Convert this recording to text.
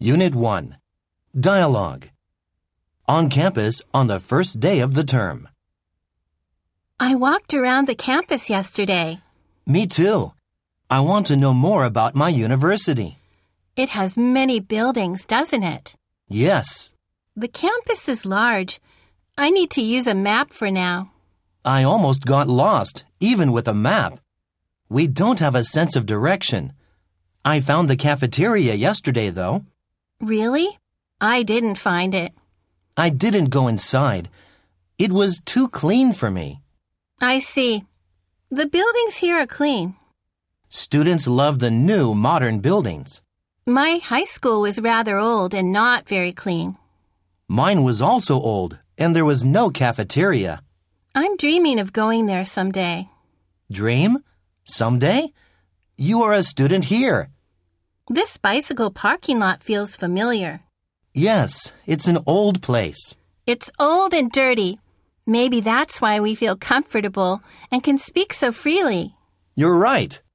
Unit 1. Dialogue. On campus on the first day of the term. I walked around the campus yesterday. Me too. I want to know more about my university. It has many buildings, doesn't it? Yes. The campus is large. I need to use a map for now. I almost got lost, even with a map. We don't have a sense of direction. I found the cafeteria yesterday, though. Really? I didn't find it. I didn't go inside. It was too clean for me. I see. The buildings here are clean. Students love the new, modern buildings. My high school was rather old and not very clean. Mine was also old, and there was no cafeteria. I'm dreaming of going there someday. Dream? Someday? You are a student here. This bicycle parking lot feels familiar. Yes, it's an old place. It's old and dirty. Maybe that's why we feel comfortable and can speak so freely. You're right.